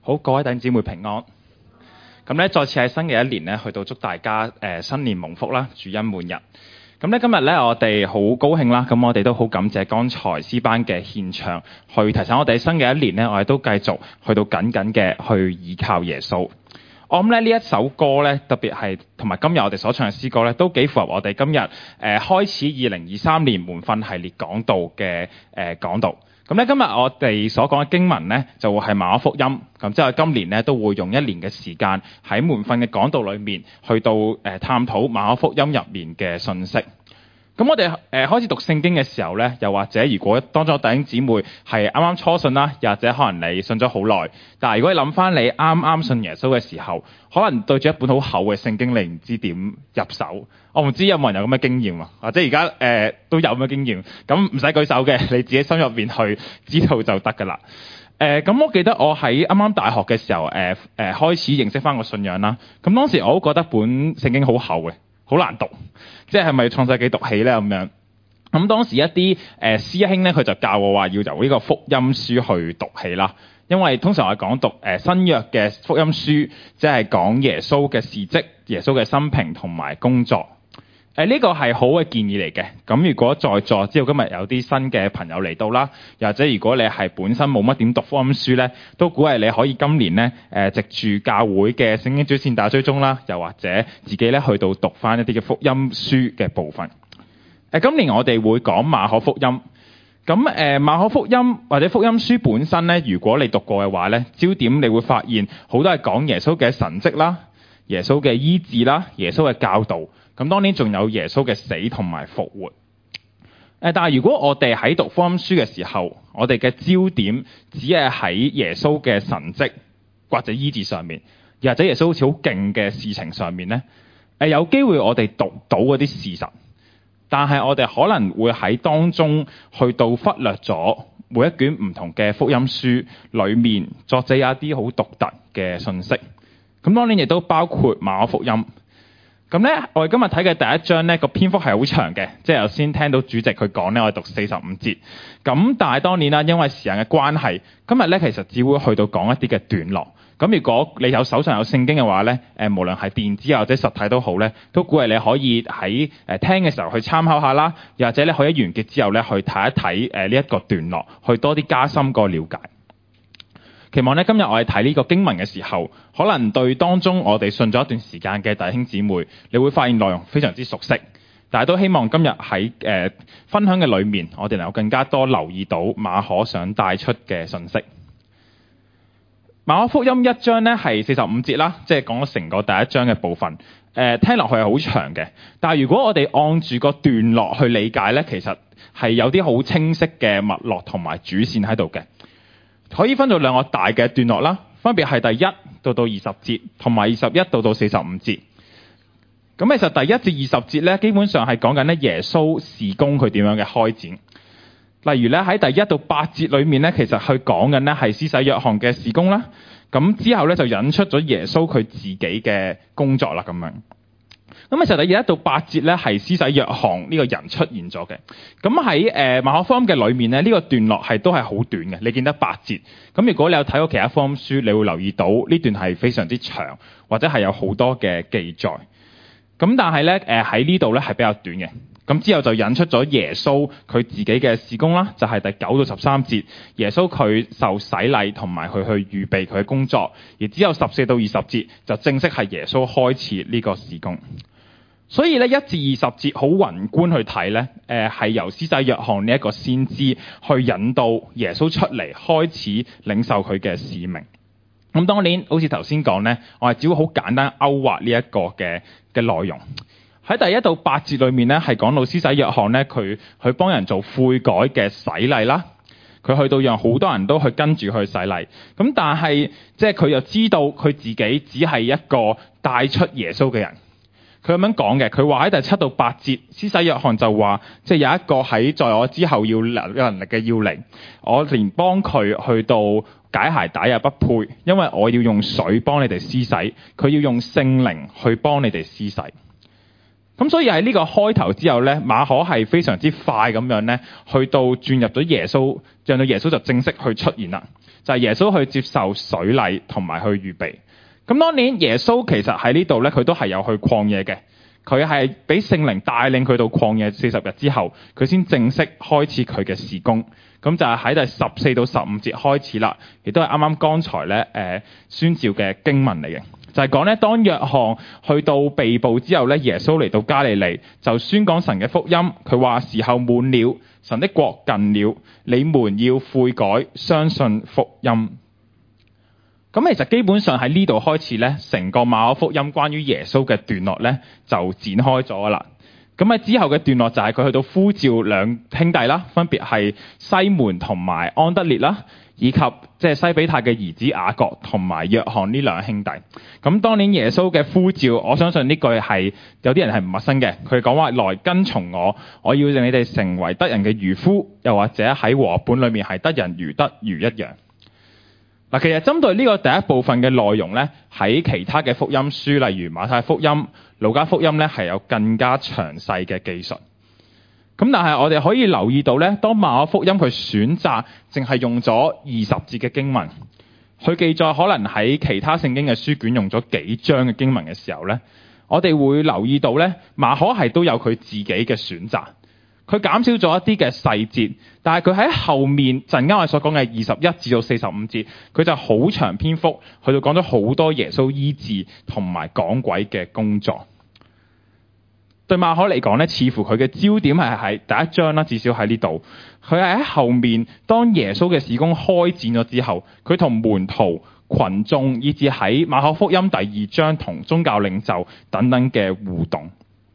好，各位弟兄姊妹平安。咁咧，再次喺新嘅一年咧，去到祝大家新年蒙福啦，主恩滿日。咁咧，今日咧我哋好高興啦，咁我哋都好感謝剛才詩班嘅獻唱，去提醒我哋新嘅一年咧，我哋都繼續去到緊緊嘅去倚靠耶穌。我諗咧呢一首歌咧，特別係同埋今日我哋所唱嘅詩歌咧，都幾符合我哋今日開始2023年門訓系列講道嘅講道。咁咧今日我哋所講嘅經文咧，就會係馬可福音。咁之後今年咧都會用一年嘅時間喺門訓嘅講道裏面，去到探討馬可福音入面嘅信息。咁我哋開始讀聖經嘅時候咧，又或者如果當中弟兄姊妹係啱啱初信啦，又或者可能你信咗好耐，但係如果你諗翻你啱啱信耶穌嘅時候，可能對住一本好厚嘅聖經，你唔知點入手。我唔知有冇人有咁嘅經驗啊？或者而家都有咁嘅經驗，咁唔使舉手嘅，你自己心入面去知道就得㗎啦。咁我記得我喺啱啱大學嘅時候，開始認識翻個信仰啦。咁當時我都覺得本聖經好厚嘅，好難讀，即係咪創世紀讀起咧咁樣？咁當時一啲師兄咧，佢就教我話要由呢個福音書去讀起啦。因為通常我講讀新約嘅福音書，即係講耶穌嘅事蹟、耶穌嘅生平同埋工作。呢個係好嘅建議嚟嘅。咁如果在座知道今日有啲新嘅朋友嚟到啦，又或者如果你係本身冇乜點讀福音書咧，都鼓勵你可以今年咧藉住教會嘅聖經主線大追蹤啦，又或者自己咧去到讀翻一啲嘅福音書嘅部分。今年我哋會講馬可福音。咁馬可福音或者福音書本身咧，如果你讀過嘅話咧，焦點你會發現好多係講耶穌嘅神蹟啦、耶穌嘅醫治啦、耶穌嘅教導。咁當然仲有耶穌嘅死同埋復活。但係如果我哋喺讀福音書嘅時候，我哋嘅焦點只係喺耶穌嘅神蹟或者醫治上面，又或者耶穌好似好勁嘅事情上面咧，有機會我哋讀到嗰啲事實，但係我哋可能會喺當中去到忽略咗每一卷唔同嘅福音書裏面作者有一啲好獨特嘅信息。咁當然亦都包括馬可福音。咁咧，我哋今日睇嘅第一章咧，個篇幅係好長嘅，即係頭先聽到主席佢講咧，我哋讀45節。咁但係當然啦，因為時間嘅關係，今日咧其實只會去到講一啲嘅段落。咁如果你有手上有聖經嘅話咧，無論係電子或者實體都好咧，都鼓勵你可以喺聽嘅時候去參考下啦，又或者你可以完結之後咧去睇一睇呢一個段落，去多啲加深個了解。期望咧今日我哋睇呢個經文嘅時候，可能對當中我哋信咗一段時間嘅弟兄姊妹，你會發現內容非常之熟悉，但係都希望今日喺分享嘅裏面，我哋能夠更加多留意到馬可想帶出嘅信息。馬可福音一章咧係45節啦，即係講咗成個第一章嘅部分。聽落去係好長嘅，但係如果我哋按住個段落去理解咧，其實係有啲好清晰嘅脈絡同埋主線喺度嘅。可以分做兩個大嘅段落啦，分別係第1到20節，同埋21到45節。咁其實第1至20節咧，基本上係講緊咧耶穌事工佢點樣嘅開展。例如咧喺第1到8節裏面咧，其實佢講緊咧係施洗約翰嘅事工啦。咁之後咧就引出咗耶穌佢自己嘅工作啦咁樣。咁其實第1到8節咧係施洗約翰呢個人出現咗嘅。咁喺馬可福音嘅裏面咧，呢個段落都係好短嘅，你見得8節。咁如果你有睇過其他福音書，你會留意到呢段係非常之長，或者係有好多嘅記載。咁但係咧喺呢度咧係比較短嘅。咁之後就引出咗耶穌佢自己嘅事工啦，就係第9到13節，耶穌佢受洗禮同埋佢去預備佢嘅工作。而之後14到20節就正式係耶穌開始呢個事工。所以咧1至20節好宏觀去睇咧，係由施洗約翰呢一個先知去引導耶穌出嚟，開始領受佢嘅使命。咁當然好似頭先講咧，我係只會好簡單勾畫呢一個嘅內容。喺第1到8節裏面咧，係講到施洗約翰咧，佢去幫人做悔改嘅洗禮啦。佢去到讓好多人都去跟住去洗禮。咁但係即係佢又知道佢自己只係一個帶出耶穌嘅人。佢咁樣講嘅，佢話喺第7到8節，施洗約翰就話，即係有一個喺在我之後要有能力嘅要嚟，我連幫佢去到解鞋帶也不配，因為我要用水幫你哋施洗，佢要用聖靈去幫你哋施洗。咁所以喺呢個開頭之後咧，馬可係非常之快咁樣咧，去到轉入咗耶穌，讓到耶穌就正式去出現啦。 就係耶穌去接受水禮同埋去預備。咁當年耶穌其實喺呢度咧，佢都係有去曠野嘅。佢係俾聖靈帶領佢到曠野40日之後，佢先正式開始佢嘅事工。咁就係喺第14到15節開始啦，亦都係啱啱剛才咧宣召嘅經文嚟嘅。就係講咧，當約翰去到被捕之後咧，耶穌嚟到加利利就宣講神嘅福音。佢話時候滿了，神的國近了，你們要悔改，相信福音。咁其實基本上喺呢度開始咧，成個馬可福音關於耶穌嘅段落咧就展開咗啦。咁喺之後嘅段落就係佢去到呼召兩兄弟啦，分別係西門同埋安德烈啦，以及即係西比泰嘅兒子雅各同埋約翰呢兩兄弟。咁當年耶穌嘅呼召，我相信呢句係有啲人係唔陌生嘅。佢講話來跟從我，我要令你哋成為得人嘅漁夫，又或者喺和合本裏面係得人如得魚一樣。嗱，其實針對呢個第一部分嘅內容咧，喺其他嘅福音書，例如馬太福音、路加福音咧，係有更加詳細嘅記述。咁但係我哋可以留意到咧，當馬可福音佢選擇淨係用咗20節嘅經文，佢記載可能喺其他聖經嘅書卷用咗幾章嘅經文嘅時候咧，我哋會留意到咧，馬可係都有佢自己嘅選擇。佢減少咗一啲嘅細節，但係佢喺後面陣間我哋所講嘅21至到45節，佢就好長篇幅去到講咗好多耶穌醫治同埋趕鬼嘅工作。對馬可嚟講咧，似乎佢嘅焦點係喺第一章啦，至少喺呢度。佢係喺後面，當耶穌嘅事工開展咗之後，佢同門徒、群眾，以至喺馬可福音第2章同宗教領袖等等嘅互動。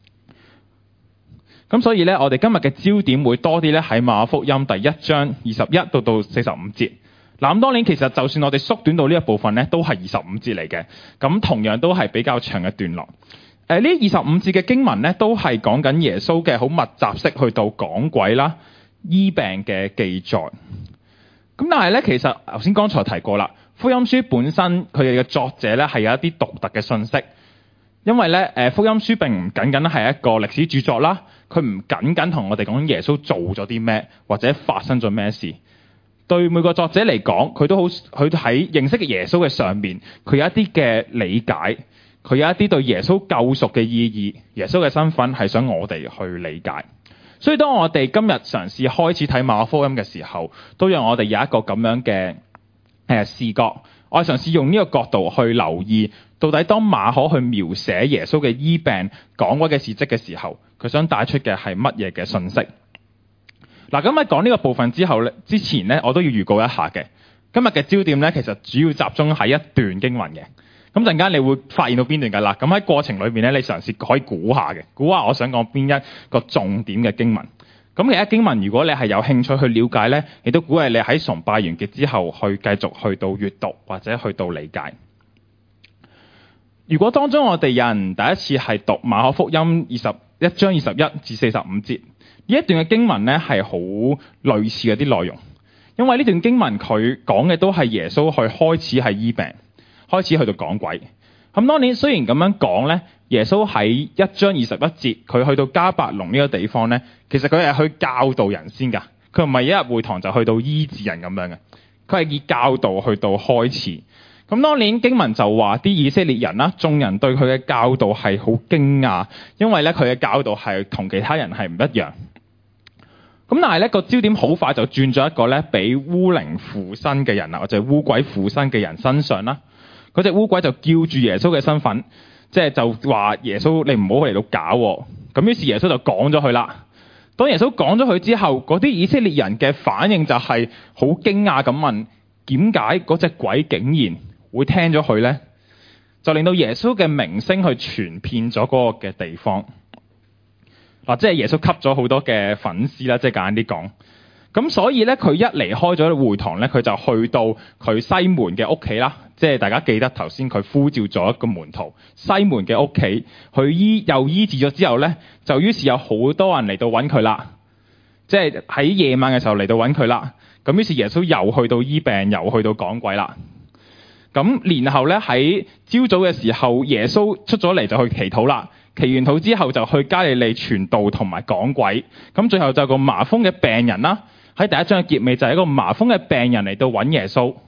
咁所以咧，我哋今日嘅焦點會多啲咧喺馬可福音第1章21到45節。嗱，咁當然其實就算我哋縮短到呢一部分咧，都係25節嚟嘅。咁同樣都係比較長嘅段落。呢25節嘅經文咧，都係講緊耶穌嘅好密集式去到趕鬼啦、醫病嘅記載。咁但係咧，其實頭先剛才提過啦，福音書本身佢哋嘅作者咧係有一啲獨特嘅信息。因為咧，福音書並唔僅僅係一個歷史著作啦，佢唔僅僅同我哋講耶穌做咗啲咩，或者發生咗咩事。對每個作者嚟講，佢都好，佢喺認識耶穌嘅上面，佢有一啲嘅理解，佢有一啲對耶穌救贖嘅意義，耶穌嘅身份係想我哋去理解。所以當我哋今日嘗試開始睇馬可福音嘅時候，都讓我哋有一個咁樣嘅視覺。我嘗試用呢個角度去留意，到底當馬可去描寫耶穌嘅醫病、趕鬼嘅事蹟嘅時候，佢想帶出嘅係乜嘢嘅信息？嗱，咁喺講呢個部分之前咧，我都要預告一下嘅。今日嘅焦點咧，其實主要集中喺一段經文嘅。咁陣間你會發現到邊段㗎啦。咁喺過程裏面咧，你嘗試可以估下嘅，估下我想講邊一個重點嘅經文。咁其他經文，如果你係有興趣去了解咧，亦都鼓勵你喺崇拜完結之後去繼續去到閱讀或者去到理解。如果當中我哋有人第一次係讀馬可福音21章21至45節，呢一段嘅經文咧係好類似嘅啲內容，因為呢段經文佢講嘅都係耶穌去開始係醫病，開始去到趕鬼。咁當年雖然咁樣講咧，耶穌喺1章21節，佢去到迦百農呢個地方咧，其實佢係去教導人先㗎，佢唔係一入會堂就去到醫治人咁樣嘅，佢係以教導去到開始。咁當年經文就話啲以色列人啦，眾人對佢嘅教導係好驚訝，因為咧佢嘅教導係同其他人係唔一樣。咁但係咧個焦點好快就轉咗一個咧俾污靈附身嘅人啦，或者污鬼附身嘅人身上啦。嗰隻污鬼就叫住耶穌嘅身份，即係就話耶穌你唔好嚟到搞喎。咁於是耶穌就趕咗佢啦。當耶穌趕咗佢之後，嗰啲以色列人嘅反應就係好驚訝咁問：點解嗰隻鬼竟然會聽咗佢呢？就令到耶穌嘅名聲去傳遍咗嗰個嘅地方。嗱，即係耶穌吸咗好多嘅粉絲啦，即係簡單啲講。咁所以咧，佢一離開咗會堂咧，佢就去到佢西門嘅屋企啦。即係大家記得頭先佢呼召咗一個門徒西門嘅屋企，去醫治咗之後咧，就於是有好多人嚟到揾佢啦。即係喺夜晚嘅時候嚟到揾佢啦。咁於是耶穌又去到醫病，又去到趕鬼啦。咁然後咧喺朝早嘅時候，耶穌出咗嚟就去祈禱啦。祈完禱之後就去加利利傳道同埋趕鬼。咁最後就有個麻風嘅病人啦。喺第一章嘅結尾就係一個麻風嘅病人嚟到揾耶穌。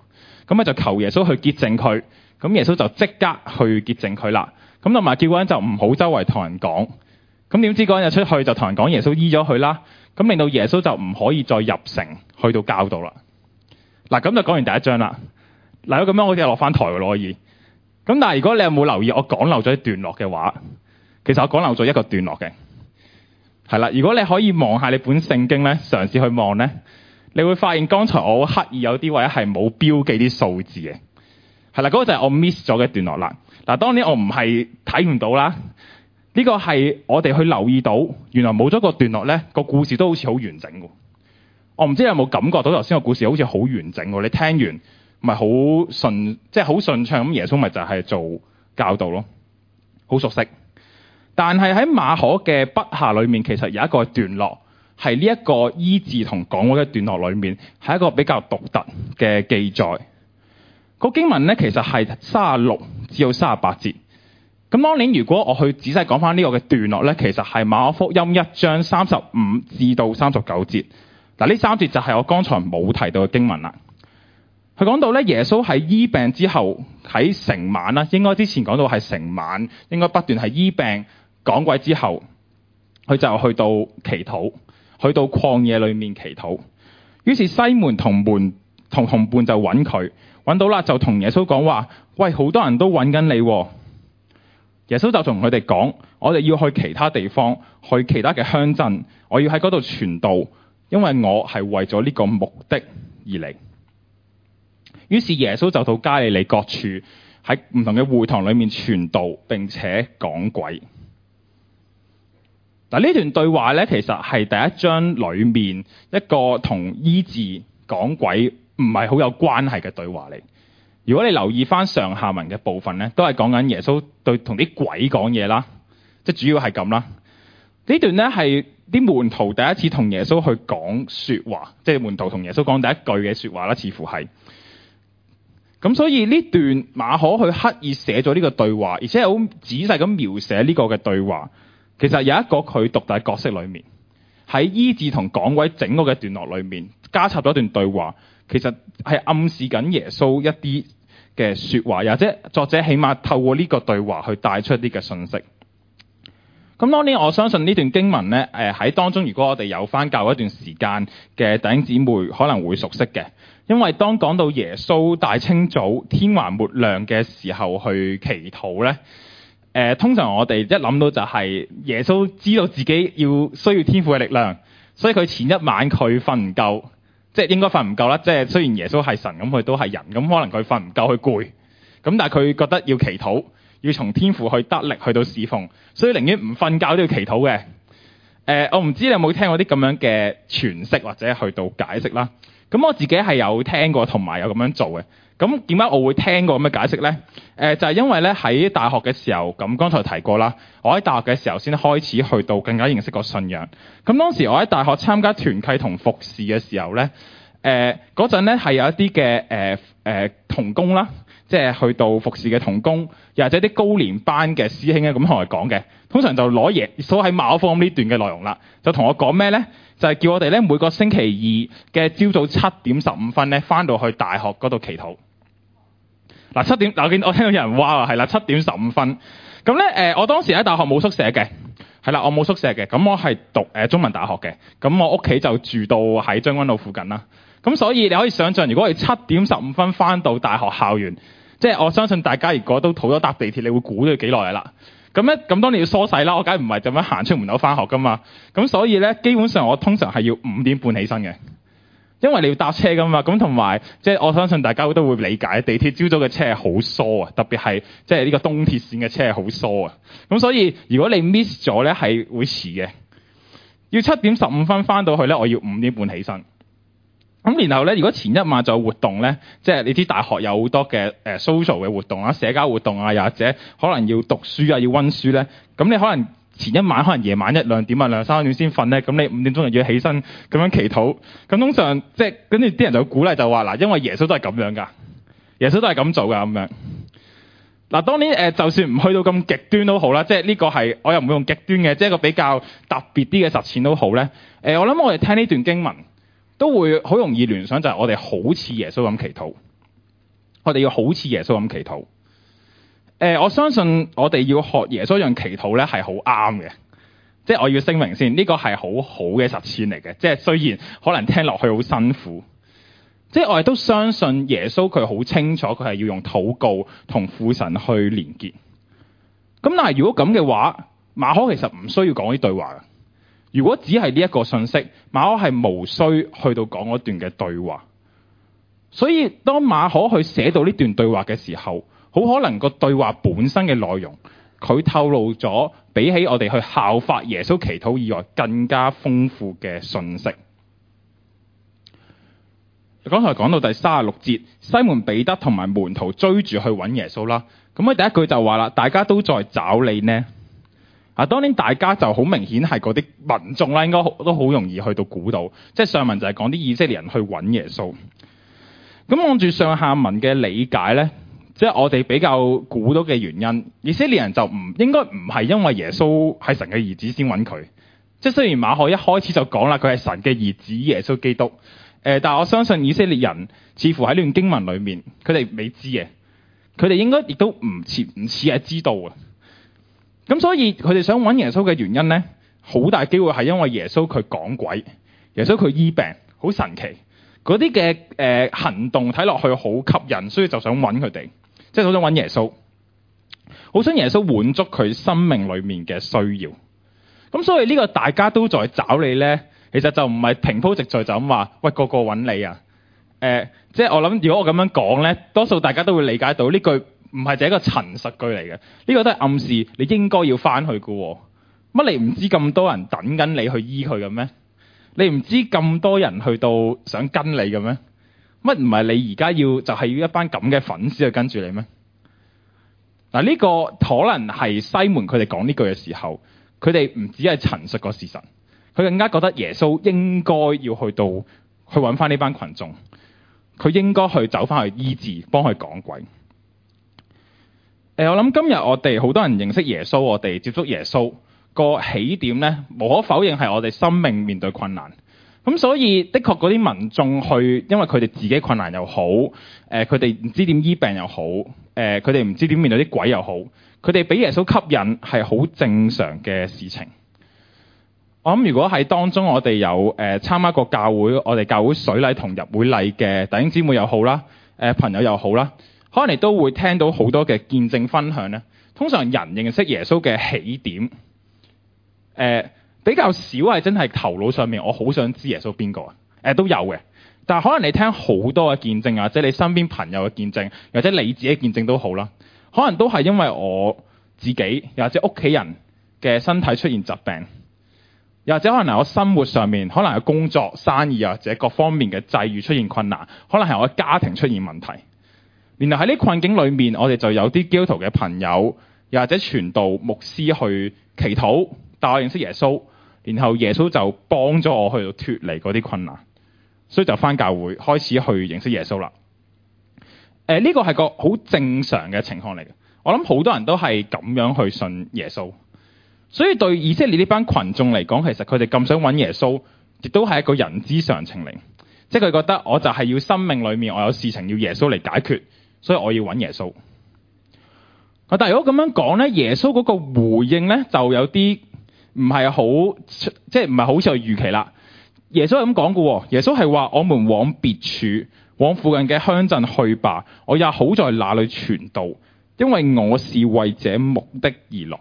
咁咪就求耶穌去潔淨佢。咁耶穌就即刻去潔淨佢啦。咁同埋叫嗰人就唔好周圍同人講。咁點知嗰人就出去就同人講耶穌醫咗佢啦。咁令到耶穌就唔可以再入城去到教導啦。嗱，咁就講完第一章啦。嗱，咁樣我哋落翻台喎可以。咁但係如果你有冇留意我講漏咗一段落嘅話，其實我講漏咗一個段落嘅。係啦，如果你可以望下你本聖經咧，嘗試去望咧，你會發現剛才我刻意有啲位係冇標記啲數字嘅。係啦，嗰個就係我 miss 咗嘅段落啦。嗱，當然我唔係睇唔到啦。呢個係我哋去留意到，原來冇咗個段落咧，個故事都好似好完整喎。我唔知你有冇感覺到頭先個故事好似好完整喎？你聽完咪好順，即係好順暢咁。耶穌咪就係做教導咯，好熟悉。但係喺馬可嘅筆下裏面，其實有一個段落係呢一個醫治同講嗰嘅段落裏面，係一個比較獨特嘅記載。個經文咧其實係36至到38節。咁當年如果我去仔細講翻呢個嘅段落咧，其實係馬可福音1章35至到39節。嗱，呢3節就係我剛才冇提到嘅經文啦。佢講到咧，耶穌喺醫病之後喺成晚啦，應該之前講到係成晚，應該不斷係醫病趕鬼之後，佢就去到祈禱，去到曠野裏面祈禱。於是西門同同伴就揾佢，揾到啦就同耶穌講話：喂，好多人都揾緊你喎。耶穌就同佢哋講：我哋要去其他地方，去其他嘅鄉鎮，我要喺嗰度傳道，因為我係為咗呢個目的而嚟。於是耶穌就到加利利各處，喺唔同嘅會堂裏面傳道，並且趕鬼。嗱，呢段對話咧，其實係第一章裏面一個同醫治趕鬼唔係好有關係嘅對話嚟。如果你留意翻上下文嘅部分咧，都係講緊耶穌對同啲鬼講嘢啦，即係主要係咁啦。呢段咧係啲門徒第一次同耶穌去講說話，即係門徒同耶穌講第一句嘅說話啦，似乎係。咁所以呢段馬可去刻意寫咗呢個對話，而且好仔細咁描寫呢個嘅對話，其實有一個佢獨特角色裏面，喺醫治同講鬼整個嘅段落裏面加插咗一段對話，其實係暗示緊耶穌一啲嘅說話，或者作者起碼透過呢個對話去帶出一啲嘅信息。咁當然我相信呢段經文咧，喺當中如果我哋有翻教一段時間嘅弟兄姊妹可能會熟悉嘅，因為當講到耶穌大清早天還沒亮嘅時候去祈禱咧，通常我哋一諗到就係耶穌知道自己需要天父嘅力量，所以佢前一晚佢瞓唔夠，即係應該瞓唔夠啦。即係雖然耶穌係神，咁佢都係人，咁可能佢瞓唔夠，佢攰，咁但係佢覺得要祈禱，要從天父去得力去到侍奉，所以寧願唔瞓覺都要祈禱嘅。我唔知你有冇聽過啲咁樣嘅詮釋或者去到解釋啦。咁我自己係有聽過同埋有咁樣做嘅。咁點解我會聽過咁嘅解釋呢？就係因為咧喺大學嘅時候，咁剛才提過啦，我喺大學嘅時候先開始去到更加認識個信仰。咁當時我喺大學參加團契同服侍嘅時候咧，嗰陣咧係有一啲嘅同工啦，即係去到服侍嘅同工，又或者啲高年班嘅師兄咧，咁同我講嘅，通常就攞耶穌喺馬可福音呢段嘅內容啦，就同我講咩咧？就係叫我哋咧每個星期二嘅朝早7點15分咧，翻到去大學嗰度祈禱。嗱7點，我聽到有人話係啦，7點15分。咁咧我當時喺大學冇宿舍嘅，係啦，我冇宿舍嘅。咁我係讀中文大學嘅，咁我屋企就住到喺將軍澳附近啦。咁所以你可以想象，如果係7點15分翻到大學校園，即係我相信大家如果都好多搭地鐵，你會估到幾耐啦。咁當然要梳洗啦，我梗係唔係咁樣行出門口翻學噶嘛。咁所以咧，基本上我通常係要5點半起身嘅。因為你要搭車噶嘛，咁同埋即係我相信大家都會理解，地鐵朝早嘅車係好疏啊，特別係即係呢個東鐵線嘅車係好疏啊。咁所以如果你 miss 咗咧，係會遲嘅。要7點15分翻到去咧，我要5點半起身。咁然後咧，如果前一晚就有活動咧，即係你知大學有好多嘅social 嘅活動啊、社交活動啊，又或者可能要讀書啊、要溫書咧，咁你可能前一晚可能夜晚1-2點啊、2-3點先瞓咧，咁你5點鐘就要起身咁樣祈禱。咁通常即係跟住啲人就鼓勵就話嗱，因為耶穌都係咁樣噶，耶穌都係咁做噶咁樣。嗱，當然就算唔去到咁極端都好啦，即係呢個係我又唔會用極端嘅，即係一個比較特別啲嘅實踐都好咧。我諗我哋聽呢段經文都會好容易聯想就係我哋好似耶穌咁祈禱。 我哋要好似耶穌咁祈禱。我相信我哋要學耶穌一樣祈禱咧係好啱嘅，即係我要聲明先，呢個係好好嘅實踐嚟嘅。即係雖然可能聽落去好辛苦，即係我哋都相信耶穌佢好清楚佢係要用禱告同父神去連結。咁但係如果咁嘅話，馬可其實唔需要講呢對話嘅。如果只係呢一個信息，馬可係無需去到講嗰段嘅對話。所以當馬可去寫到呢段對話嘅時候，好可能個對話本身嘅內容，佢透露咗比起我哋去效法耶穌祈禱以外更加豐富嘅信息。剛才講到第36節，西門彼得同埋門徒追住去揾耶穌啦。咁佢第一句就話啦，大家都在找你呢。當年大家就好明顯係嗰啲民眾啦，應該都好容易去到估到，即係上文就係講啲以色列人去揾耶穌。咁按住上下文嘅理解呢，即係我哋比較估到嘅原因，以色列人就應該唔係因為耶穌係神嘅兒子先揾佢。即係雖然馬可一開始就講啦，佢係神嘅兒子耶穌基督，但係我相信以色列人似乎喺呢段經文裏面，佢哋未知嘅，佢哋應該亦都唔似係知道嘅。咁所以佢哋想揾耶穌嘅原因呢，好大機會係因為耶穌佢趕鬼，耶穌佢醫病，好神奇。嗰啲嘅行動睇落去好吸引，所以就想揾佢哋，即係好想揾耶穌，好想耶穌滿足佢生命裏面嘅需要。咁所以呢個大家都在找你呢，其實就唔係平鋪直敘就咁話，喂，個個揾你啊。即係我諗，如果我咁樣講呢，多數大家都會理解到呢句唔係就係一個陳述句嚟嘅，呢個都係暗示你應該要翻去嘅。乜你唔知咁多人等緊你去醫佢嘅咩？你唔知咁多人去到想跟你嘅咩？乜唔係你而家要就係要一班咁嘅粉絲去跟住你咩？嗱，呢個可能係西門佢哋講呢句嘅時候，佢哋唔只係陳述個事實，佢更加覺得耶穌應該要去揾翻呢班群眾，佢應該去走翻去醫治，幫佢趕鬼。我諗今日我哋好多人認識耶穌，我哋接觸耶穌個起點呢，無可否認係我哋生命面對困難。咁所以的確嗰啲民眾去，因為佢哋自己困難又好，佢哋唔知點醫病又好，佢哋唔知點面對啲鬼又好，佢哋俾耶穌吸引係好正常嘅事情。我諗如果喺當中我哋有參加過教會，我哋教會水禮同入會禮嘅弟兄姊妹又好啦，朋友又好啦，可能你都會聽到好多嘅見證分享呢。通常人認識耶穌嘅起點，比較少係真係頭腦上面我好想知耶穌邊個都有嘅。但係可能你聽好多嘅見證啊，即係你身邊朋友嘅見證，或者你自己見證都好啦，可能都係因為我自己又或者屋企人嘅身體出現疾病，又或者可能係我生活上面可能係工作、生意或者各方面嘅際遇出現困難，可能係我家庭出現問題。然後喺呢困境裏面，我哋就有啲基督徒嘅朋友，又或者傳道牧師去祈禱，帶我認識耶穌，然後耶穌就幫咗我去到脫離嗰啲困難，所以就返教會開始去認識耶穌啦。呢個係個好正常嘅情況嚟嘅，我諗好多人都係咁樣去信耶穌。所以對以色列呢班群眾嚟講，其實佢哋咁想揾耶穌，亦都係一個人之常情嚟。即係佢覺得我就係要生命裏面我有事情要耶穌嚟解決，所以我要揾耶穌。但係如果咁樣講呢，耶穌嗰個回應呢，就有啲唔係好，即係唔係好似我預期啦。耶穌係咁講嘅，耶穌係話我們往別處，往附近嘅鄉鎮去吧，我也好在那裏傳道，因為我是為這目的而來。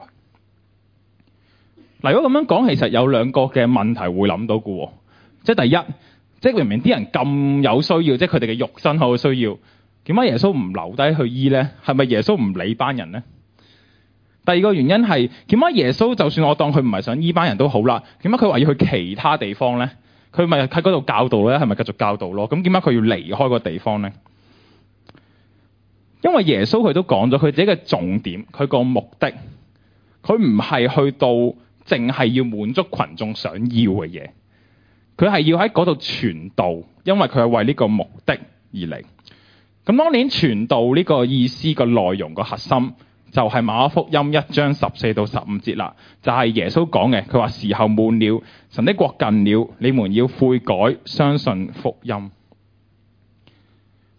嗱，如果咁樣講，其實有兩個嘅問題會諗到嘅，即係第一，即係明明啲人咁有需要，即係佢哋嘅肉身好有需要，點解耶穌唔留低去醫呢？係咪耶穌唔理班人呢？第二個原因係點解耶穌就算我當佢唔係想醫班人都好啦，點解佢話要去其他地方呢？佢咪喺嗰度教導咧？係咪繼續教導咯？咁點解佢要離開個地方呢？因為耶穌佢都講咗佢自己嘅重點，佢個目的，佢唔係去到淨係要滿足群眾想要嘅嘢，佢係要喺嗰度傳道，因為佢係為呢個目的而嚟。咁當年傳道呢個意思個內容個核心就係馬可福音1章14到15節啦，就係耶穌講嘅，佢話時候滿了，神的國近了，你們要悔改，相信福音。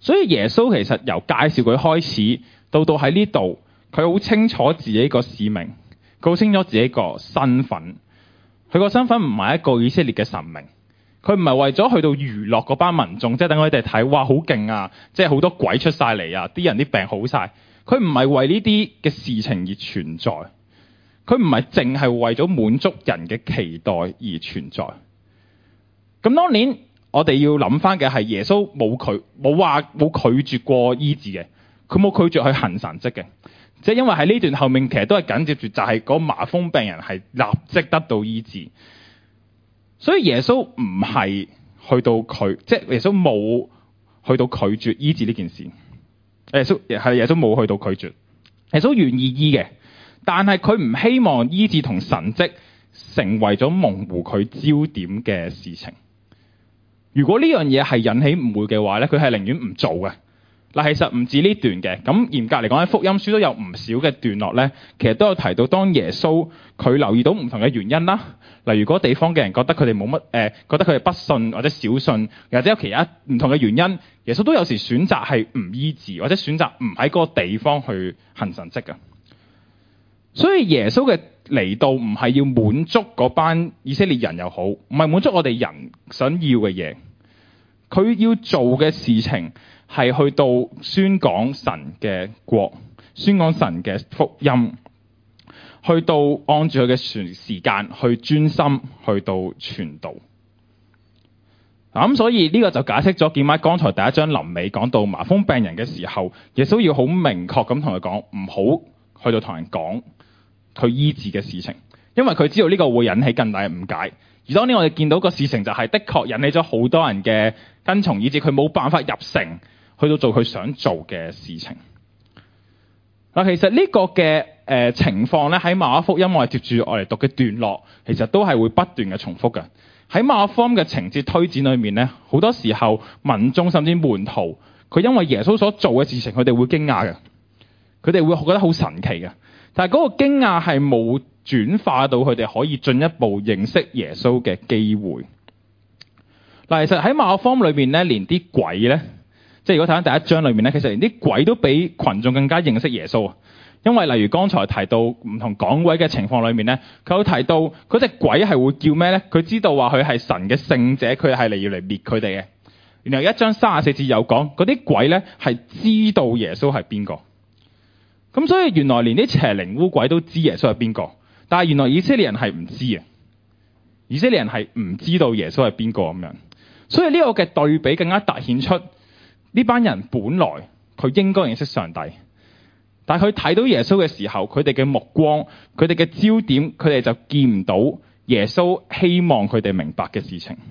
所以耶穌其實由介紹佢開始，到喺呢度，佢好清楚自己個使命，佢好清楚自己個身份。佢個身份唔係一個以色列嘅神明，佢唔係為咗去到娛樂嗰班民眾，即係等佢哋睇，哇好勁啊！即係好多鬼出晒嚟啊，啲人啲病好晒。佢唔係為呢啲嘅事情而存在，佢唔係淨係為咗滿足人嘅期待而存在。咁當年我哋要諗翻嘅係耶穌冇拒絕過醫治嘅，佢冇拒絕去行神蹟嘅。即係因為喺呢段後面其實都係緊接住就係嗰麻風病人係立即得到醫治，所以耶穌唔係去到即係耶穌冇去到拒絕醫治呢件事。耶穌冇去到拒絕，耶穌願意醫嘅，但係佢唔希望醫治同神蹟成為咗模糊佢焦點嘅事情。如果呢樣嘢係引起誤會嘅話咧，佢係寧願唔做嘅。嗱，其實唔止呢段嘅，咁嚴格嚟講喺福音書都有唔少嘅段落咧，其實都有提到當耶穌佢留意到唔同嘅原因啦，例如嗰地方嘅人覺得佢哋冇乜覺得佢哋不信或者小信，或者有其他唔同嘅原因，耶穌都有時選擇係唔醫治或者選擇唔喺嗰個地方去行神蹟嘅。所以耶穌嘅嚟到唔係要滿足嗰班以色列人又好，唔係滿足我哋人想要嘅嘢，佢要做嘅事情係去到宣講神嘅國，宣講神嘅福音，去到按住佢嘅時間去專心去到傳道。咁所以呢個就解釋咗點解剛才第一章臨尾講到麻風病人嘅時候，耶穌要好明確咁同佢講，唔好去到同人講佢醫治嘅事情，因為佢知道呢個會引起更大嘅誤解。而當年我哋見到個事情就係的確引起咗好多人嘅跟從，以致佢冇辦法入城去到做佢想做嘅事情。嗱，其實呢個嘅情況咧，喺馬可福音我哋接住我哋讀嘅段落，其實都係會不斷嘅重複嘅。喺馬可福音嘅情節推展裏面咧，好多時候民眾甚至門徒，佢因為耶穌所做嘅事情，佢哋會驚訝嘅，佢哋會覺得好神奇嘅。但係嗰個驚訝係冇轉化到佢哋可以進一步認識耶穌嘅機會。嗱，其實喺馬可福音裏面咧，連啲鬼咧，即係如果睇翻第一章裏面咧，其實連啲鬼都比群眾更加認識耶穌啊。因為例如剛才提到唔同趕鬼嘅情況裏面咧，佢有提到嗰隻鬼係會叫咩咧？佢知道話佢係神嘅聖者，佢係要嚟滅佢哋嘅。然後1章34節有講，嗰啲鬼咧係知道耶穌係邊個。咁所以原來連啲邪靈污鬼都知耶穌係邊個，但係原來以色列人係唔知嘅，以色列人係唔知道耶穌係邊個咁樣。所以呢個嘅對比更加凸顯出呢班人本來佢應該認識上帝，但係佢睇到耶穌嘅時候，佢哋嘅目光、佢哋嘅焦點，佢哋就見唔到耶穌希望佢哋明白嘅事情。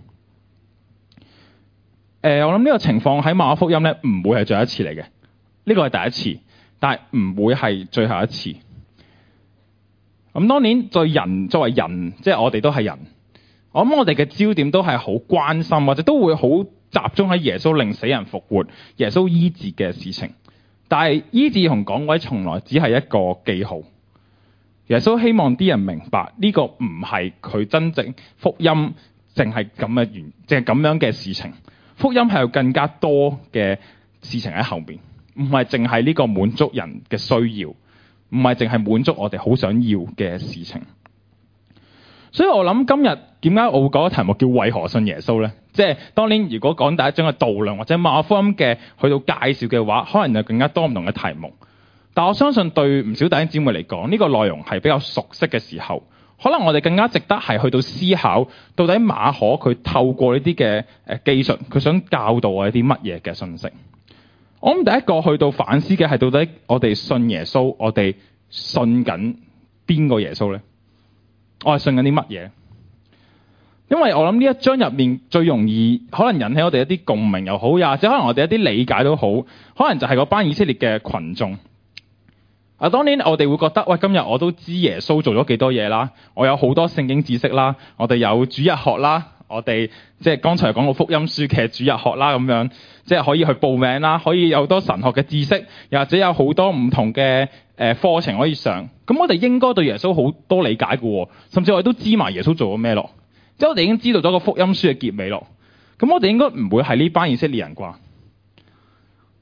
我諗呢個情況喺馬可福音咧唔會係最後一次嚟嘅，呢個係第一次，但係唔會係最後一次。咁當年作為人，即係我哋都係人，我諗我哋嘅焦點都係好關心，或者都會好集中喺耶穌令死人復活、耶穌醫治嘅事情。但係醫治同趕鬼從來只係一個記號。耶穌希望啲人明白呢個唔係佢真正福音，淨係咁嘅淨係咁樣嘅事情。福音係有更加多嘅事情喺後面，唔係淨係呢個滿足人嘅需要，唔係淨係滿足我哋好想要嘅事情。所以我諗今日點解我會講個題目叫為何信耶穌呢？即係當年如果講第一章嘅道量或者馬可福音嘅去到介紹嘅話，可能有更加多唔同嘅題目。但我相信對唔少弟兄姊妹嚟講，呢個內容係比較熟悉嘅時候，可能我哋更加值得係去到思考，到底馬可佢透過呢啲嘅技術，佢想教導我一啲乜嘢嘅信息。我諗第一個去到反思嘅係到底我哋信耶穌，我哋信緊邊個耶穌呢？我係信緊啲乜嘢？因為我諗呢一章入面最容易可能引起我哋一啲共鳴又好，又或者可能我哋一啲理解都好，可能就係嗰班以色列嘅群眾。當年我哋會覺得，喂，今日我都知耶穌做咗幾多嘢啦，我有好多聖經知識啦，我哋有主日學啦，我哋即係剛才講過福音書嘅主日學啦，咁樣即係可以去報名啦，可以有好多神學嘅知識，又或者有好多唔同嘅課程可以上。咁我哋應該對耶穌好多理解嘅，甚至我哋都知埋耶穌做咗咩咯。即係我哋已經知道咗個福音書嘅結尾咯。咁我哋應該唔會係呢班以色列人啩？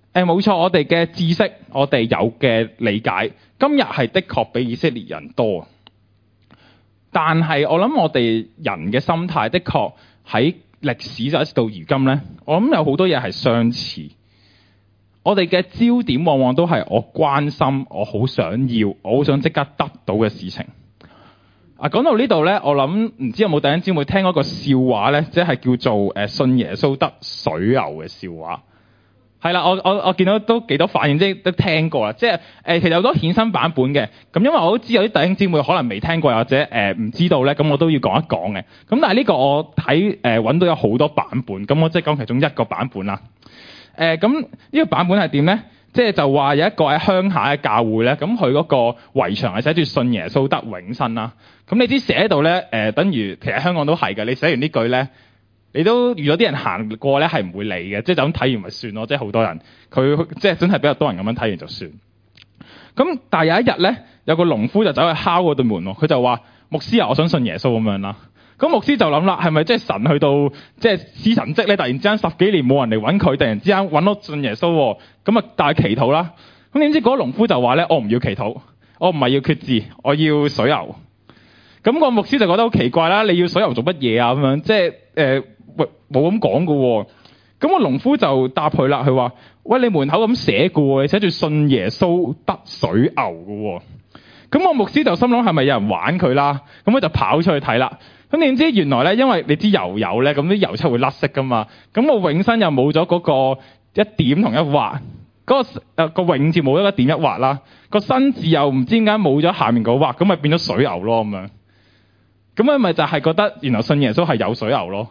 冇錯，我哋嘅知識，我哋有嘅理解，今日係的確比以色列人多。但係我諗我哋人嘅心態的確喺歷史就一直到如今呢，我諗有好多嘢係相似。我哋嘅焦點往往都係我關心，我好想要，我好想即刻得到嘅事情。講到呢度呢，我諗唔知有冇弟兄姊妹聽過一個笑話呢，即係叫做信耶穌得水牛嘅笑話。係啦，我見到都幾多反應，即係都聽過啦。即係其實有好多衍生版本嘅。咁因為我都知有啲弟兄姊妹可能未聽過或者唔知道咧，咁我都要講一講嘅。咁但係呢個我睇揾到有好多版本，咁我即係講其中一個版本啦。咁呢個版本係點咧？即係就話有一個喺鄉下嘅教會咧，咁佢嗰個圍牆係寫住信耶穌得永生啦。咁你知寫喺度咧，等於其實香港都係嘅。你寫完呢句咧，你都遇到啲人行過咧係唔會理嘅，即係就咁睇完咪算咯。即係好多人佢即係真係比較多人咁樣睇完就算。咁但係有一日咧，有個農夫就走去敲嗰對門喎，佢就話：牧師啊，我想信耶穌咁樣啦。咁牧師就諗啦，係咪即係神去到即係施神蹟咧？突然之間10幾年冇人嚟揾佢，突然之間揾到信耶穌喎，咁啊但係祈禱啦。咁點知嗰個農夫就話咧：我唔要祈禱，我唔係要決志，我要水牛。咁個牧師就覺得好奇怪啦，你要水牛做乜嘢啊？咁樣即係冇咁講㗎喎。咁個農夫就答佢啦，佢話：喂，你門口咁寫㗎喎，你寫住信耶穌得水牛㗎喎。咁個牧師就心諗係咪有人玩佢啦？咁佢就跑出去睇啦。咁點知原來咧，因為你知油油咧，咁啲油漆會甩色噶嘛。咁個永生又冇咗嗰個一點同一畫，嗰個永字冇咗一點一畫啦。個生字又唔知點解冇咗下面嗰畫，咁咪變咗水牛咯咁樣。咁佢咪就係覺得原來信耶穌係有水牛咯。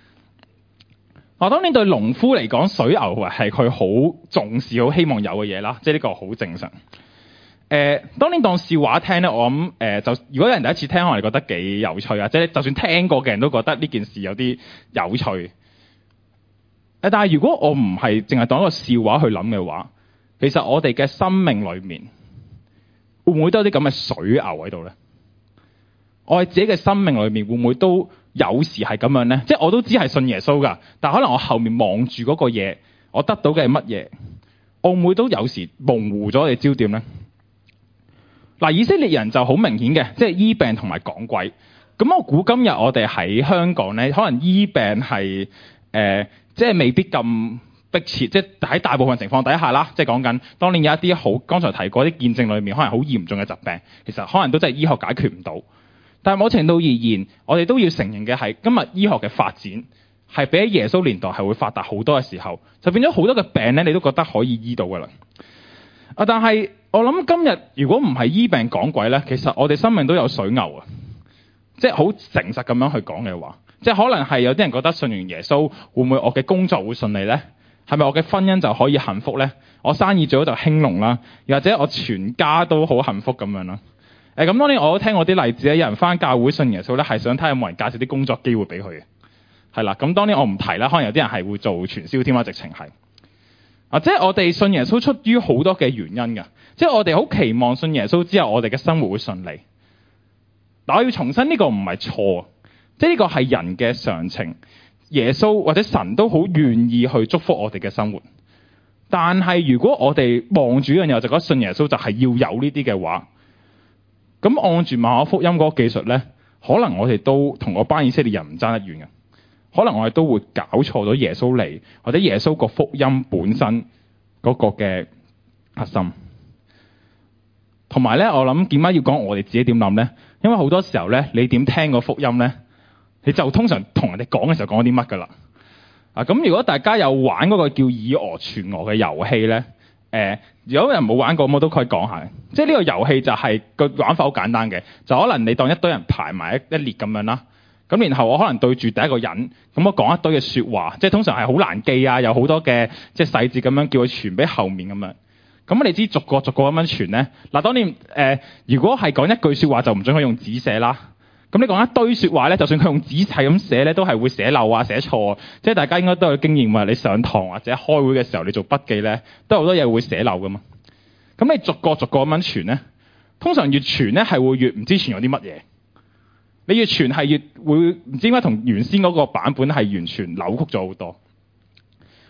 當然對農夫嚟講，水牛係佢好重視、好希望有嘅嘢啦，即係呢個好正常。當年當笑話聽咧，我諗就如果有人第一次聽，可能覺得幾有趣啊！即係就算聽過嘅人都覺得呢件事有啲有趣。但係如果我唔係淨係當一個笑話去諗嘅話，其實我哋嘅生命裏面會唔會都有啲咁嘅水牛喺度咧？我哋自己嘅生命裏面會唔會都有時係咁樣咧？即係我都知係信耶穌㗎，但係可能我後面望住嗰個嘢，我得到嘅係乜嘢？我會唔會都有時模糊咗我哋焦點咧？嗱，以色列人就好明顯嘅，即係醫病同埋趕鬼。咁我估今日我哋喺香港咧，可能醫病係即係未必咁迫切，即係喺大部分情況底下啦，即係講緊當年有一啲好剛才提過啲見證裏面，可能好嚴重嘅疾病，其實可能都真係醫學解決唔到。但係某程度而言，我哋都要承認嘅係，今日醫學嘅發展係比起耶穌年代係會發達好多嘅時候，就變咗好多嘅病咧，你都覺得可以醫到㗎啦。但係我諗今日如果唔係醫病趕鬼咧，其實我哋生命都有水牛啊！即係好誠實咁樣去講嘅話，即係可能係有啲人覺得信完耶穌會唔會我嘅工作會順利咧？係咪我嘅婚姻就可以幸福咧？我生意最好就興隆啦，又或者我全家都好幸福咁樣啦？咁當年我都聽過啲例子咧，有人返教會信耶穌咧，係想睇下有冇人介紹啲工作機會俾佢嘅。係啦，咁當年我唔提啦，可能有啲人係會做傳銷添啊，直情係。即係我哋信耶穌出於好多嘅原因㗎，即係我哋好期望信耶穌之後，我哋嘅生活會順利。但我要重申呢個唔係錯，即係呢個係人嘅常情。耶穌或者神都好願意去祝福我哋嘅生活。但係如果我哋望住呢樣嘢，就覺得信耶穌就係要有呢啲嘅話，咁按住馬可福音嗰個技術咧，可能我哋都同嗰班以色列人唔爭得遠嘅。可能我哋都會搞錯咗耶穌嚟，或者耶穌個福音本身嗰個嘅核心。同埋咧，我諗點解要講我哋自己點諗咧？因為好多時候咧，你點聽個福音咧，你就通常同人哋講嘅時候講啲乜㗎啦。咁如果大家有玩嗰個叫以訛傳訛嘅遊戲咧，如果有人冇玩過，我都可以講下。即係呢個遊戲就係個玩法好簡單嘅，就可能你當一堆人排埋一列咁樣啦。咁然後我可能對住第一個人，咁我講一堆嘅説話，即係通常係好難記啊，有好多嘅即係細節咁樣叫佢傳俾後面咁樣。咁你知逐個逐個咁樣傳咧。嗱，當然如果係講一句説話就唔準佢用紙寫啦。咁你講一堆説話咧，就算佢用紙係咁寫咧，都係會寫漏啊、寫錯。即係大家應該都有經驗啊，你上堂或者開會嘅時候，你做筆記咧，都有好多嘢會寫漏噶嘛。咁你逐個逐個咁樣傳咧，通常越傳咧係會越唔知傳咗啲乜嘢。你越傳係越會唔知點解同原先嗰個版本係完全扭曲咗好多。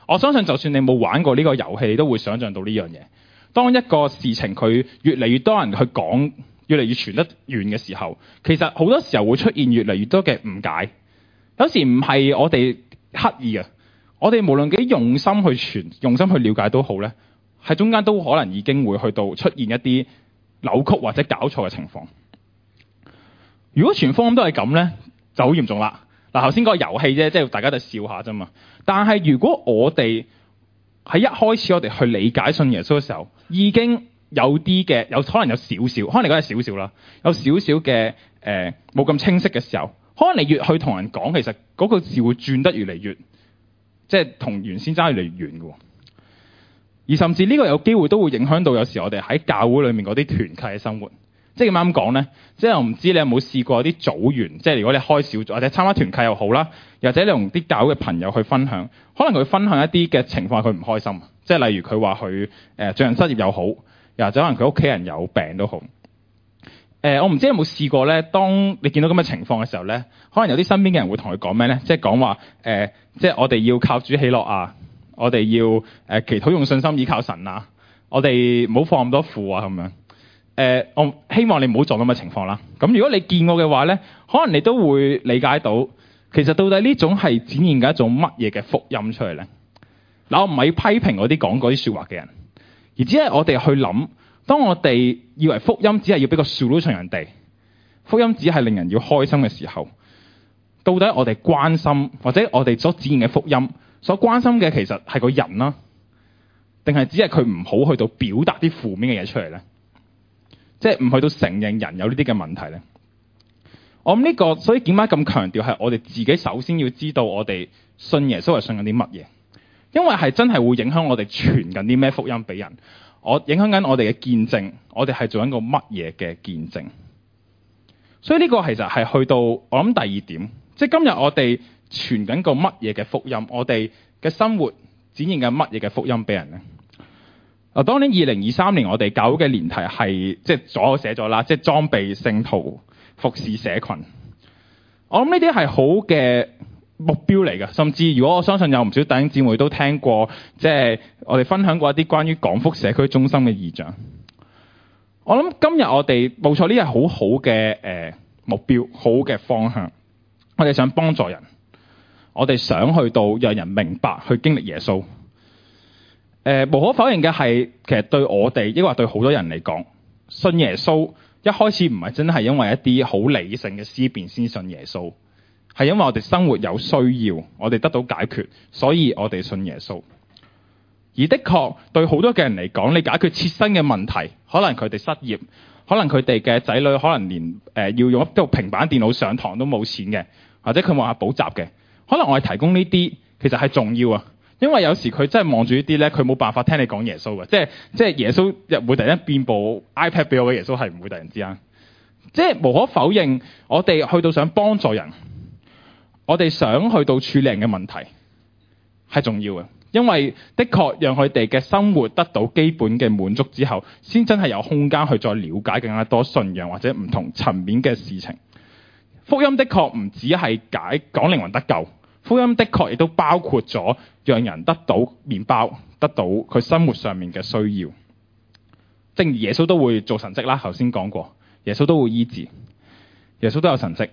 我相信就算你冇玩過呢個遊戲，你都會想像到呢樣嘢。當一個事情佢越嚟越多人去講，越嚟越傳得遠嘅時候，其實好多時候會出現越嚟越多嘅誤解。有時唔係我哋刻意嘅，我哋無論幾用心去傳、用心去了解都好咧，喺中間都可能已經會去到出現一啲扭曲或者搞錯嘅情況。如果全福音都係咁咧，就好嚴重啦。嗱，頭先嗰個遊戲啫，即係大家都笑下啫嘛。但係如果我哋喺一開始我哋去理解信耶穌嘅時候，已經有啲嘅，有可能有少少，可能你講係少少啦，有少少嘅冇咁清晰嘅時候，可能你越去同人講，其實嗰個字會轉得越嚟越，即係同原先爭越嚟越遠嘅。而甚至呢個有機會都會影響到有時我哋喺教會裏面嗰啲團契嘅生活。即係點樣講咧？即係我唔知你有冇試過啲組員，即係如果你開小組或者參加團契又好啦，或者你同啲教會嘅朋友去分享，可能佢分享一啲嘅情況，佢唔開心。即係例如佢話佢最近失業又好，又或者可能佢屋企人有病都好。我唔知有冇試過咧？當你見到咁嘅情況嘅時候咧，可能有啲身邊嘅人會同佢講咩咧？即係講話即係我哋要靠主喜樂啊，我哋要祈禱用信心倚靠神啊，我哋唔好放咁多負啊咁樣。我希望你唔好撞咁嘅情況啦。咁如果你見過嘅話咧，可能你都會理解到，其實到底呢種係展現緊一種乜嘢嘅福音出嚟咧？嗱，我唔係批評嗰啲講嗰啲説話嘅人，而只係我哋去諗，當我哋以為福音只係要俾個 solution 人哋，福音只係令人要開心嘅時候，到底我哋關心或者我哋所展現嘅福音，所關心嘅其實係個人啦，定係只係佢唔好去到表達啲負面嘅嘢出嚟咧？即係唔去到承認人有呢啲嘅問題咧。我諗呢個，所以點解咁強調係我哋自己首先要知道我哋信耶穌係信緊啲乜嘢，因為係真係會影響我哋傳緊啲咩福音俾人，影響緊我哋嘅見證，我哋係做緊個乜嘢嘅見證。所以呢個其實係去到我諗第二點，即係今日我哋傳緊個乜嘢嘅福音，我哋嘅生活展現緊乜嘢嘅福音俾人咧？當年2023年我哋教會嘅年題係即係左我寫咗啦，即係裝備聖徒服侍社群。我諗呢啲係好嘅目標嚟嘅，甚至如果我相信有唔少弟兄姊妹都聽過，即係我哋分享過一啲關於廣福社區中心嘅異象。我諗今日我哋冇錯，呢係好好嘅目標，好嘅方向。我哋想幫助人，我哋想去到讓人明白，去經歷耶穌。無可否認嘅係，其實對我哋，抑或對好多人嚟講，信耶穌一開始唔係真係因為一啲好理性嘅思辨先信耶穌，係因為我哋生活有需要，我哋得到解決，所以我哋信耶穌。而的確對好多嘅人嚟講，你解決切身嘅問題，可能佢哋失業，可能佢哋嘅仔女可能連要用一部平板電腦上堂都冇錢嘅，或者佢冇下補習嘅，可能我哋提供呢啲其實係重要啊。因為有時佢真係望住呢啲咧，佢冇辦法聽你講耶穌嘅，即係耶穌又會突然間變部 iPad 俾我嘅，耶穌係唔會突然之間。即係無可否認，我哋去到想幫助人，我哋想去到處理人嘅問題係重要嘅，因為的確讓佢哋嘅生活得到基本嘅滿足之後，先真係有空間去再了解更加多信仰或者唔同層面嘅事情。福音的確唔只係講靈魂得救。福音的確亦都包括咗讓人得到麵包，得到佢生活上面嘅需要。正如耶穌都會做神蹟啦，頭先講過，耶穌都會醫治，耶穌都有神蹟。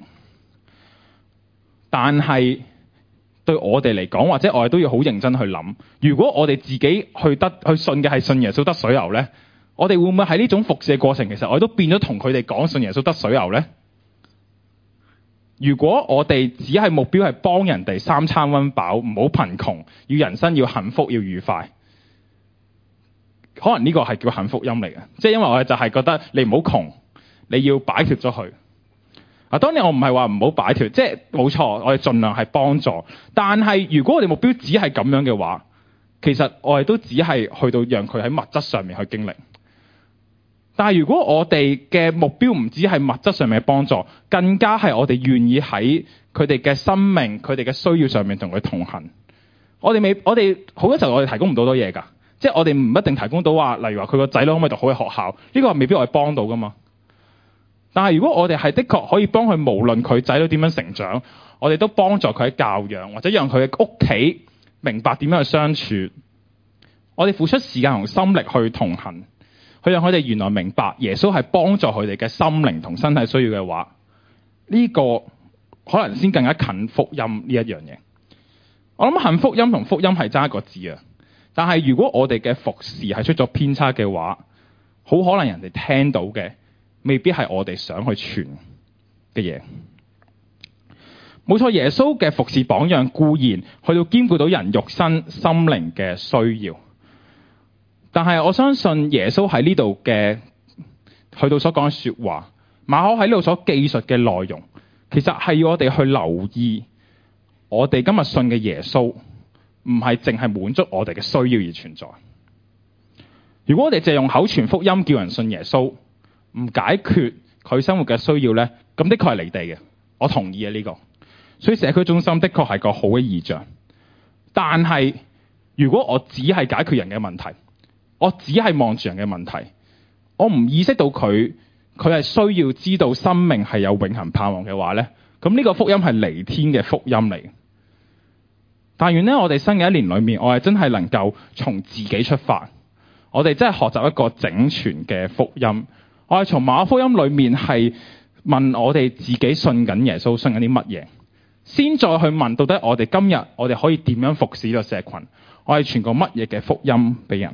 但係對我哋嚟講，或者我哋都要好認真去諗，如果我哋自己去信嘅係信耶穌得水牛咧，我哋會唔會喺呢種服侍嘅過程，其實我哋都變咗同佢哋講信耶穌得水牛咧？如果我哋只係目標係幫人哋三餐溫飽，唔好貧窮，要人生要幸福要愉快，可能呢個係叫幸福音嚟嘅。即係因為我哋就係覺得你唔好窮，你要擺脫咗佢。當然我唔係話唔好擺脫，即係冇錯，我哋盡量係幫助。但係如果我哋目標只係咁樣嘅話，其實我哋都只係去到讓佢喺物質上面去經歷。但係如果我哋嘅目標唔止係物質上面嘅幫助，更加係我哋願意喺佢哋嘅生命、佢哋嘅需要上面同佢同行。我哋好多時候我哋提供唔到多嘢㗎，即係我哋唔一定提供到話，例如話佢個仔女可唔可以讀好嘅學校，呢個未必我哋幫到㗎嘛。但係如果我哋係的確可以幫佢，無論佢仔女點樣成長，我哋都幫助佢喺教養，或者讓佢嘅屋企明白點樣去相處，我哋付出時間同心力去同行，去讓佢哋原來明白耶穌係幫助佢哋嘅心靈同身體需要嘅話，呢個可能先更加近福音呢一樣嘢。我諗近福音同福音係爭一個字啊，但係如果我哋嘅服侍係出咗偏差嘅話，好可能人哋聽到嘅未必係我哋想去傳嘅嘢。冇錯，耶穌嘅服侍榜樣固然去到兼顧到人肉身心靈嘅需要，但係我相信耶穌喺呢度嘅去到所講嘅說話，馬可喺呢度所記述嘅內容，其實係要我哋去留意，我哋今日信嘅耶穌唔係淨係滿足我哋嘅需要而存在。如果我哋淨係用口傳福音叫人信耶穌，唔解決佢生活嘅需要呢，咁的確係離地嘅。我同意啊呢個。所以社區中心的確係個好嘅異象。但係如果我只係解決人嘅問題，我只係望住人嘅問題，我唔意識到佢係需要知道生命係有永恆盼望嘅話呢，咁呢個福音係離天嘅福音嚟。但願呢，我哋新嘅一年裏面，我係真係能夠從自己出發，我哋真係學習一個整全嘅福音。我係從馬可福音裏面係問我哋自己信緊耶穌，信緊啲乜嘢，先再去問到底我哋今日我哋可以點樣服侍呢個社群，我係傳個乜嘢嘅福音俾人。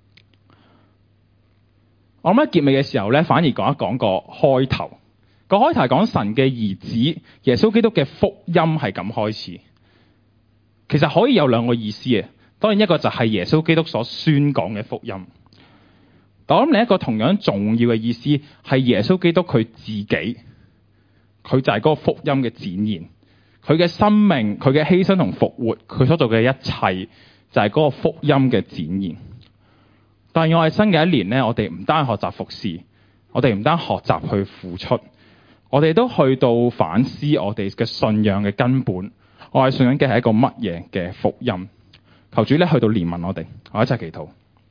我諗喺結尾嘅時候咧，反而講一講個開頭。個開頭係講神嘅兒子耶穌基督嘅福音係咁開始。其實可以有兩個意思嘅，當然一個就係耶穌基督所宣講嘅福音。但我諗另一個同樣重要嘅意思係耶穌基督佢自己，佢就係嗰個福音嘅展現。佢嘅生命、佢嘅犧牲同復活，佢所做嘅一切就係嗰個福音嘅展現。但係我哋新嘅一年呢，我哋唔單學習服侍，我哋唔單學習去付出，我哋都去到反思我哋嘅信仰嘅根本。我哋信仰嘅係一個乜嘢嘅福音？求主咧去到憐憫我哋，我一齊祈禱。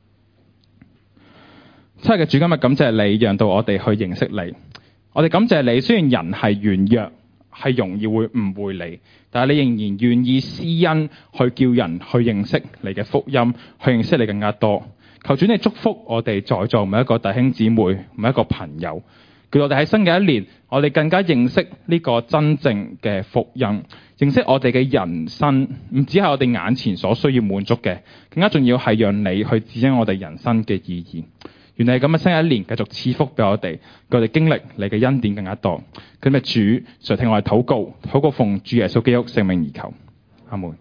親愛嘅主，今日感謝你，讓到我哋去認識你。我哋感謝你，雖然人係軟弱，係容易會誤會你，但係你仍然願意施恩去叫人去認識你嘅福音，去認識你更加多。求主你祝福我哋在座每一個弟兄姊妹，每一個朋友，叫我哋喺新嘅一年，我哋更加認識呢個真正嘅福音，認識我哋嘅人生唔只係我哋眼前所需要滿足嘅，更加重要係讓你去指引我哋人生嘅意義。願你咁嘅新嘅一年繼續賜福俾我哋，叫我哋經歷你嘅恩典更加多。今日主垂聽我哋禱告，禱告奉主耶穌基督聖名而求，阿門。